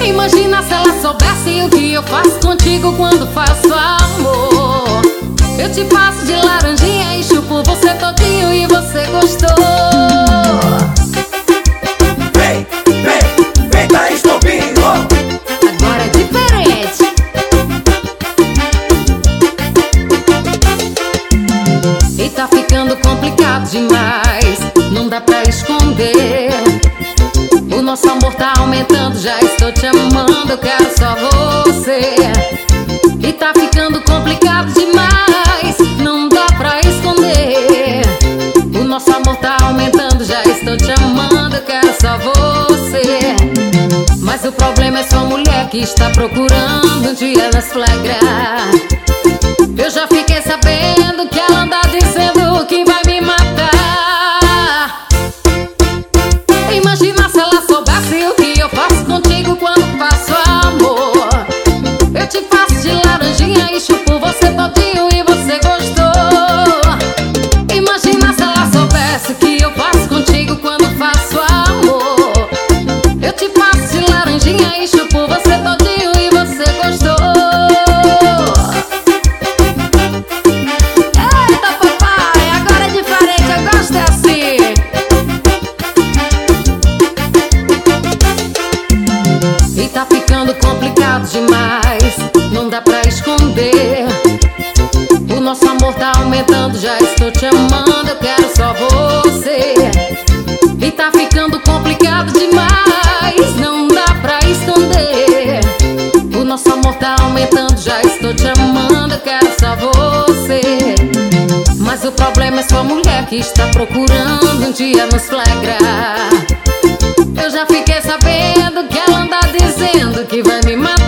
Imagina se ela soubesse o que eu faço contigo quando faço amor. Eu te passo de laranjinha e chupo você todinho e você gostou. Vem, vem, vem, Thaís Tobinho. Agora é diferente. E tá ficando complicado demais, não dá pra esconder. O nosso amor tá aumentando, já estou te amando, eu quero só você. E tá ficando complicado demais, não dá pra esconder. O nosso amor tá aumentando, já estou te amando, eu quero só você. Mas o problema é sua mulher que está procurando um dia nos flagrar. Eu já fiquei sabendo que ela anda dizendo que vai me matar. Imagina se ela soubesse o que eu faço contigo quando faço amor. Eu te faço de laranjinha e chupo você todinho e você gostou. Imagina se ela soubesse o que eu faço contigo quando faço amor. Eu te faço de laranjinha e chupo você todinho e você gostou. Eita papai, agora é diferente, eu gosto assim. E tá ficando complicado demais, não dá pra esconder. O nosso amor tá aumentando, já estou te amando, eu quero só você. E tá ficando complicado demais, não dá pra esconder. O nosso amor tá aumentando, já estou te amando, eu quero só você. Mas o problema é sua mulher que está procurando um dia nos flagrar. Eu já fiquei sabendo que ela anda dizendo que vai me matar.